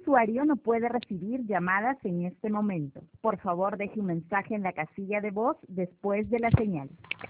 usuario no puede recibir llamadas en este momento. Por favor, deje un mensaje en la casilla de voz después de la señal.